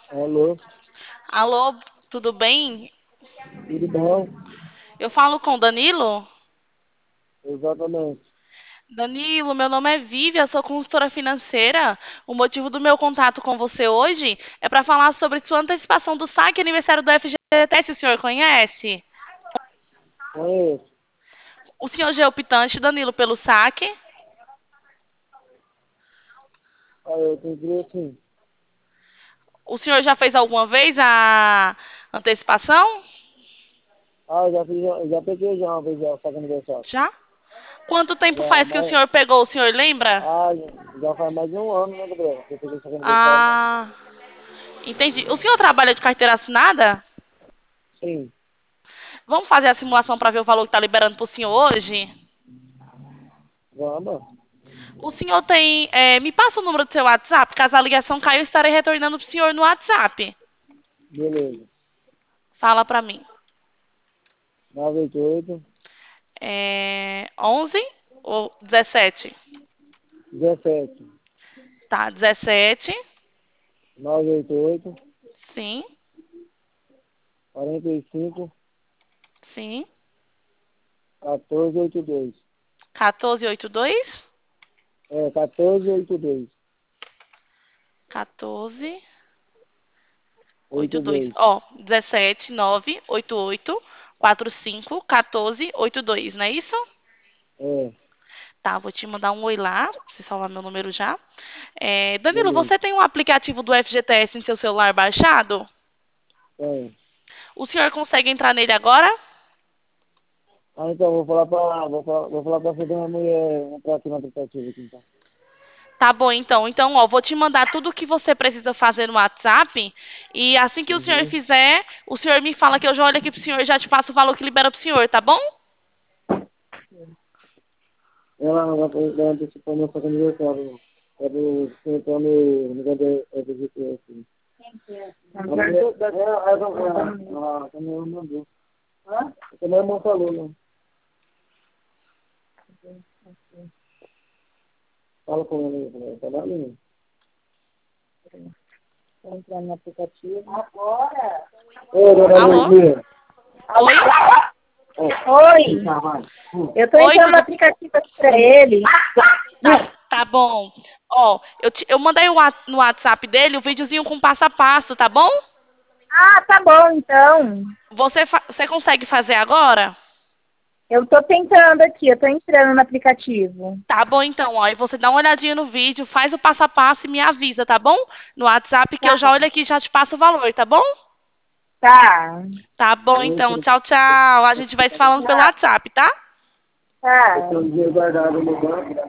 Alô, Alô, tudo bem? tudo bom? Eu falo com o Danilo. Exatamente. Danilo, meu nome é Vivian, sou consultora financeira. O motivo do meu contato com você hoje é para falar sobre sua antecipação do saque aniversário do FGTS, o senhor conhece? Conheço. O senhor já é optante, Danilo, pelo saque? Aí eu tenho que ver assim. O senhor já fez alguma vez a antecipação? Ah, eu já fiz, já peguei já uma vez já, sabe aniversário. Já? Quanto tempo Já, faz que o mas, senhor pegou? O senhor lembra? ah, já faz mais de um ano, né, Gabriel? Que eu peguei esse aniversário, né? Ah, entendi. O senhor trabalha de carteira assinada? Sim, Vamos fazer a simulação para ver o valor que está liberando para o senhor hoje? vamos. O senhor tem. Me passa o número do seu WhatsApp. Caso a ligação caia, eu estarei retornando para o senhor no WhatsApp. Beleza. Fala para mim. 988, 11 ou 17? 17. Tá, 17. 988, Sim, 45, sim. 1482. 1482. É, 1482. 1482. 82. Ó, 17 988 45 14 82, não é isso? É, Tá, vou te mandar um oi lá. Você salvar meu número já. Danilo, beleza. você tem um aplicativo do FGTS em seu celular baixado? Tem. O senhor consegue entrar nele agora? Ah, então, vou falar pra você da minha mulher entrar aqui no aplicativo aqui, então. Tá bom, então. Então, ó, vou te mandar tudo o que você precisa fazer no WhatsApp. E assim que o senhor Uhum. fizer, o senhor me fala que eu já olho aqui pro senhor e já te passo o valor que libera pro senhor, tá bom? Ela antecipou meu aniversário. É do então no lugar do GPS. Também ela mandou. Também irmão falou, né? Fala com ele, né? Tá lá, menino? Vou entrar no aplicativo. Agora? Ô, dona Alô? Luzia. Oi? Oi. Tá, vai. Eu tô Oi, entrando no tudo. aplicativo aqui pra ele. Tá bom. Ó, eu mandei no WhatsApp dele o videozinho com passo a passo, tá bom? Ah, tá bom, então. Você consegue fazer agora? Eu tô tentando aqui, eu tô entrando no aplicativo. Tá bom, então, ó. E você dá uma olhadinha no vídeo, faz o passo a passo e me avisa, tá bom? No WhatsApp que eu já Tá, olho aqui e já te passo o valor, tá bom? tá, Tá bom, então. Tchau, tchau. A gente vai se falando pelo tá, WhatsApp, tá? Eu tá. tenho um dinheiro guardado no banco.